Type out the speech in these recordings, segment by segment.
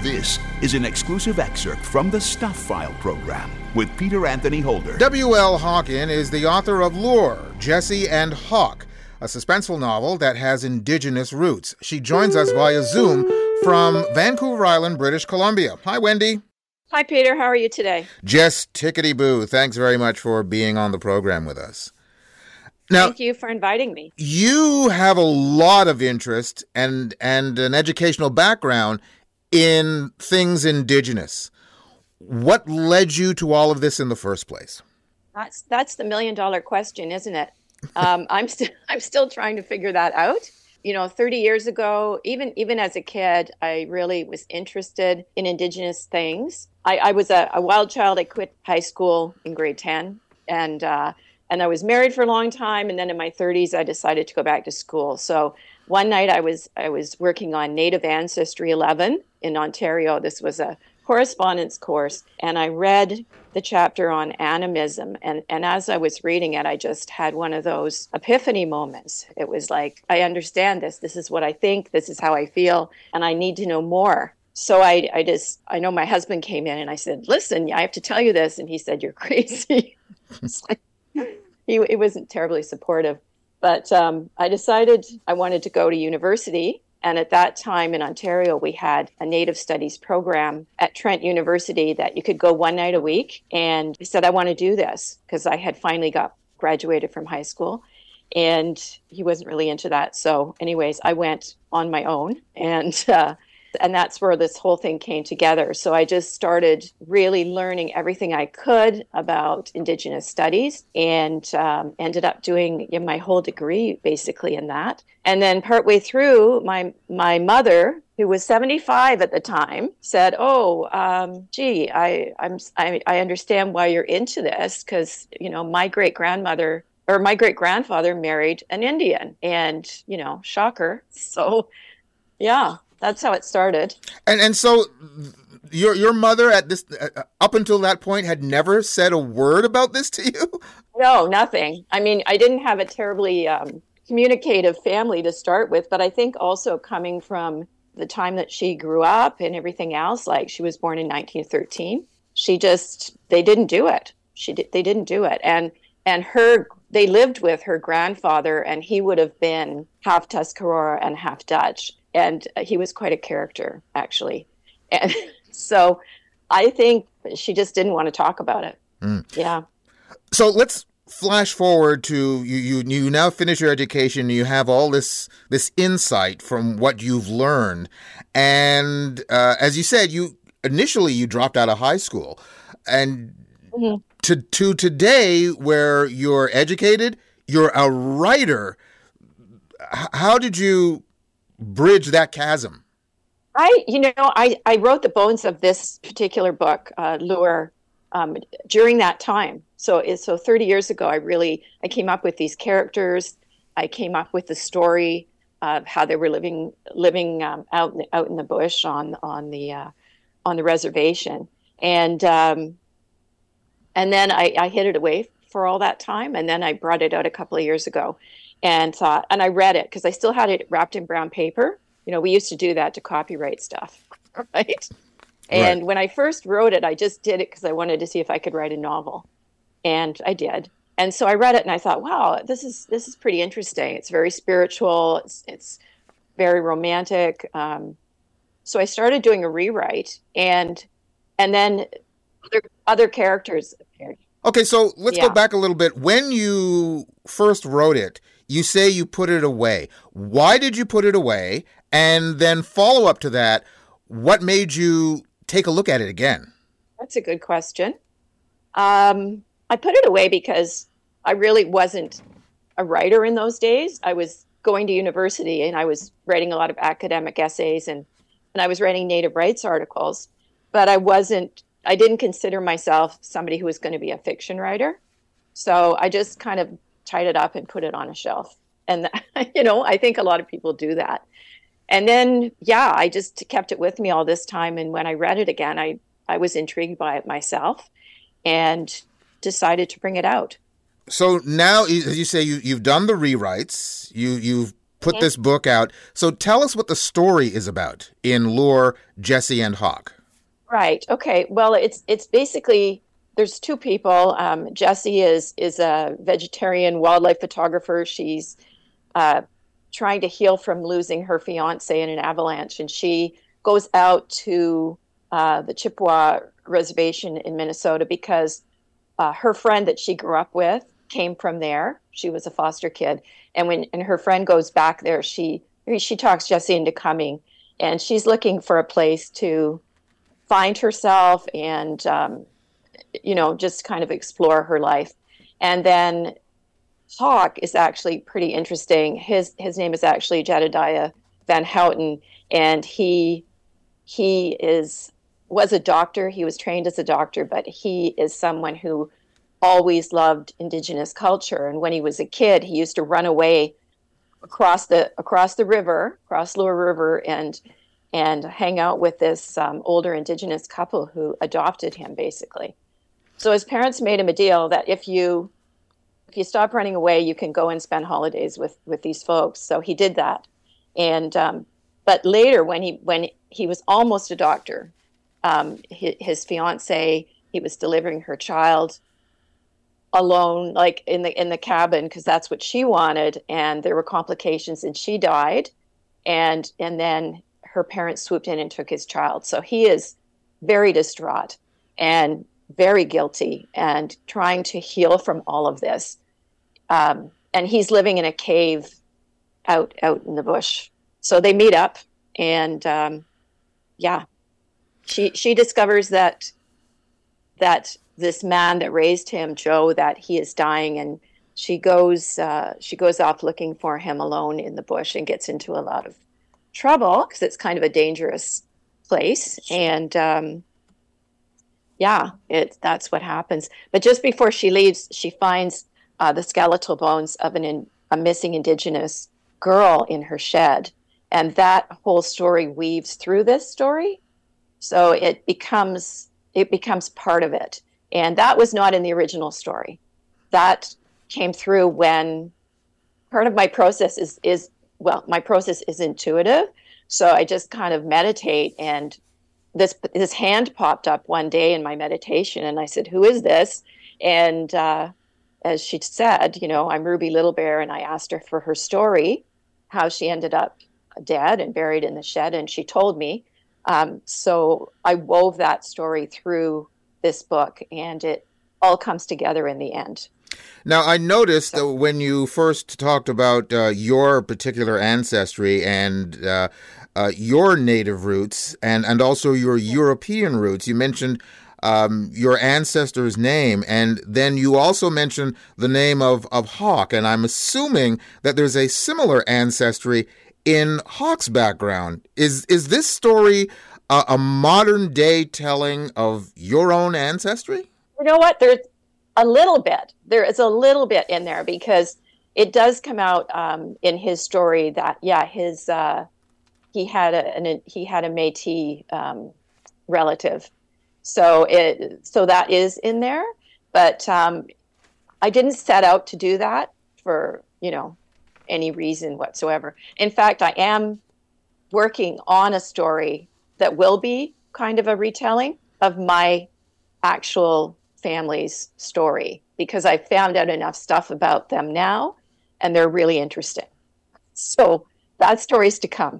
This is an exclusive excerpt from the Stuff File program with Peter Anthony Holder. W.L. Hawken is the author of Lure, Jessie and Hawk, a suspenseful novel that has Indigenous roots. She joins us via Zoom from Vancouver Island, British Columbia. Hi, Wendy. Hi, Peter. How are you today? Just tickety-boo. Thanks very much for being on the program with us. Now, thank you for inviting me. You have a lot of interest and an educational background in things Indigenous. What led you to all of this in the first place? That's the million-dollar question, isn't it? I'm still trying to figure that out. 30 years ago, even as a kid, I really was interested in Indigenous things. I was a wild child. I quit high school in grade 10, and I was married for a long time. And then in my 30s, I decided to go back to school. So one night I was working on Native Ancestry 11 in Ontario. This was a correspondence course. And I read the chapter on animism. And as I was reading it, I just had one of those epiphany moments. It was like, I understand this. This is what I think. This is how I feel. And I need to know more. So I know my husband came in and I said, listen, I have to tell you this. And he said, you're crazy. He wasn't terribly supportive, but I decided I wanted to go to university. And at that time in Ontario, we had a Native Studies program at Trent University that you could go one night a week. And I said, I want to do this because I had finally graduated from high school. And he wasn't really into that. So anyways, I went on my own and that's where this whole thing came together. So I just started really learning everything I could about Indigenous studies and ended up doing my whole degree basically in that. And then partway through, my mother, who was 75 at the time, said, gee, I understand why you're into this because, my great-grandfather married an Indian and, shocker. So, yeah. That's how it started. And so your mother at this up until that point had never said a word about this to you? No, nothing. I mean, I didn't have a terribly communicative family to start with, but I think also coming from the time that she grew up and everything else, like she was born in 1913, they didn't do it. They didn't do it. And they lived with her grandfather, and he would have been half Tuscarora and half Dutch. And he was quite a character, actually. And so I think she just didn't want to talk about it. Mm. Yeah. So let's flash forward to you now finish your education. You have all this insight from what you've learned. And as you said, initially you dropped out of high school. And mm-hmm. to today, where you're educated, you're a writer. How did you bridge that chasm? I wrote the bones of this particular book, Lure, during that time. So 30 years ago, I came up with these characters. I came up with the story of how they were living out in the bush on the reservation, and then I hid it away for all that time, and then I brought it out a couple of years ago. And I read it because I still had it wrapped in brown paper. We used to do that to copyright stuff, right? And when I first wrote it, I just did it because I wanted to see if I could write a novel, and I did. And so I read it, and I thought, wow, this is pretty interesting. It's very spiritual. It's very romantic. So I started doing a rewrite, and then other characters appeared. Okay, so let's go back a little bit. When you first wrote it, you say you put it away. Why did you put it away? And then follow up to that, what made you take a look at it again? That's a good question. I put it away because I really wasn't a writer in those days. I was going to university and I was writing a lot of academic essays and I was writing Native rights articles, but I didn't consider myself somebody who was going to be a fiction writer. So I just kind of tied it up and put it on a shelf. And, I think a lot of people do that. And then, I just kept it with me all this time. And when I read it again, I was intrigued by it myself and decided to bring it out. So now, as you say, you've done the rewrites, you've put this book out. So tell us what the story is about in Lure, Jessie and Hawk. Right. Okay. Well, it's basically there's two people. Jessie is a vegetarian wildlife photographer. She's trying to heal from losing her fiance in an avalanche, and she goes out to the Chippewa Reservation in Minnesota because her friend that she grew up with came from there. She was a foster kid, and when her friend goes back there, she talks Jessie into coming, and she's looking for a place to find herself and just kind of explore her life. And then Hawk is actually pretty interesting. His name is actually Jedediah Van Houten, and he was a doctor. He was trained as a doctor, but he is someone who always loved Indigenous culture. And when he was a kid, he used to run away across the river, across Lure River, and hang out with this older Indigenous couple who adopted him, basically. So his parents made him a deal that if you stop running away, you can go and spend holidays with these folks. So he did that. And but later, when he was almost a doctor, his fiance, he was delivering her child alone, like in the cabin, because that's what she wanted, and there were complications, and she died, and then her parents swooped in and took his child. So he is very distraught and very guilty and trying to heal from all of this. And he's living in a cave out in the bush. So they meet up, and she discovers that this man that raised him, Joe, that he is dying, and she goes off looking for him alone in the bush and gets into a lot of trouble because it's kind of a dangerous place. And that's what happens. But just before she leaves, she finds the skeletal bones of a missing Indigenous girl in her shed, and that whole story weaves through this story, so it becomes part of it. And that was not in the original story. That came through when part of my process my process is intuitive. So I just kind of meditate, and this hand popped up one day in my meditation, and I said, "Who is this?" And as she said, "I'm Ruby Little Bear," and I asked her for her story, how she ended up dead and buried in the shed, and she told me. So I wove that story through this book, and it all comes together in the end. Now, I noticed that when you first talked about your particular ancestry and your native roots and also your European roots, you mentioned your ancestor's name, and then you also mentioned the name of Hawk, and I'm assuming that there's a similar ancestry in Hawk's background. Is this story a modern day telling of your own ancestry? You know what? There's a little bit. There is a little bit in there because it does come out in his story that he had a Métis relative, so that is in there. But I didn't set out to do that for any reason whatsoever. In fact, I am working on a story that will be kind of a retelling of my actual family's story, because I found out enough stuff about them now, and they're really interesting. So that story's to come.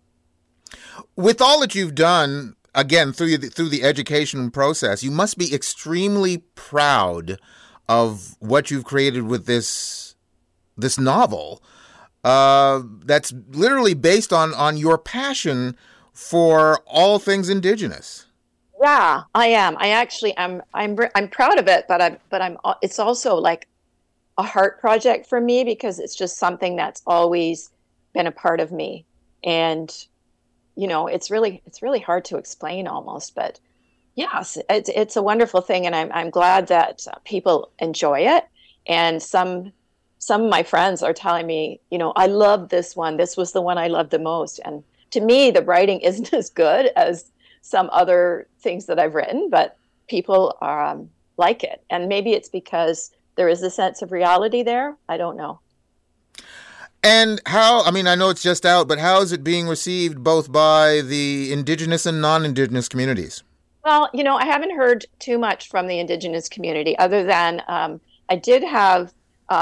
With all that you've done, again, through the education process, you must be extremely proud of what you've created with this novel that's literally based on your passion for all things Indigenous. Yeah, I am. I'm proud of it, but it's also like a heart project for me because it's just something that's always been a part of me. And it's really hard to explain almost, but yes, it's a wonderful thing, and I'm glad that people enjoy it. And some of my friends are telling me, I love this one. This was the one I loved the most. And to me, the writing isn't as good as some other things that I've written, but people like it. And maybe it's because there is a sense of reality there. I don't know. And how, I mean, I know it's just out, but how is it being received both by the Indigenous and non-Indigenous communities? Well, I haven't heard too much from the Indigenous community other than I did have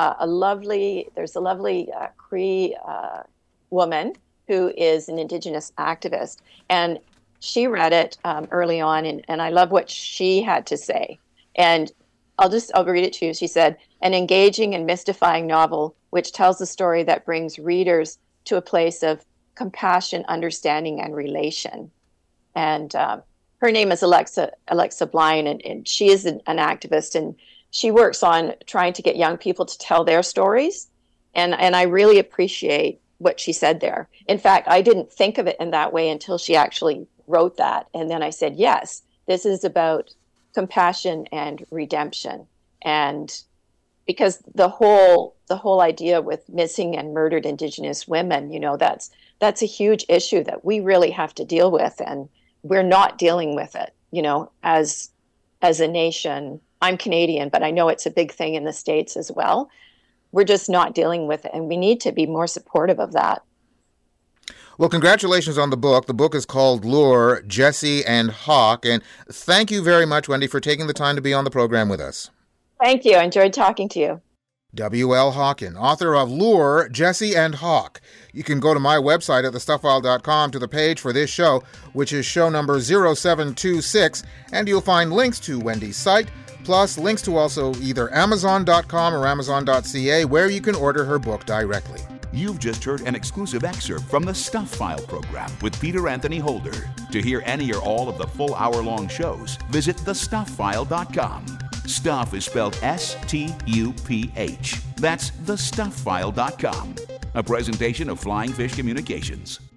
there's a lovely Cree woman who is an Indigenous activist, and she read it early on, and I love what she had to say. And I'll read it to you. She said, "An engaging and mystifying novel which tells a story that brings readers to a place of compassion, understanding, and relation." And her name is Alexa Blind, and she is an activist, and she works on trying to get young people to tell their stories. And I really appreciate what she said there. In fact, I didn't think of it in that way until she actually wrote that. And then I said, yes, this is about compassion and redemption. And because the whole idea with missing and murdered Indigenous women, that's a huge issue that we really have to deal with, and we're not dealing with it, as a nation. I'm Canadian, but I know it's a big thing in the States as well. We're just not dealing with it, and we need to be more supportive of that. Well, congratulations on the book. The book is called Lure, Jessie and Hawk. And thank you very much, Wendy, for taking the time to be on the program with us. Thank you. I enjoyed talking to you. W.L. Hawken, author of Lure, Jessie and Hawk. You can go to my website at thestufffile.com to the page for this show, which is show number 0726, and you'll find links to Wendy's site, plus links to also either Amazon.com or Amazon.ca, where you can order her book directly. You've just heard an exclusive excerpt from the Stuff File program with Peter Anthony Holder. To hear any or all of the full hour-long shows, visit thestufffile.com. Stuff is spelled S-T-U-P-H. That's thestufffile.com. A presentation of Flying Fish Communications.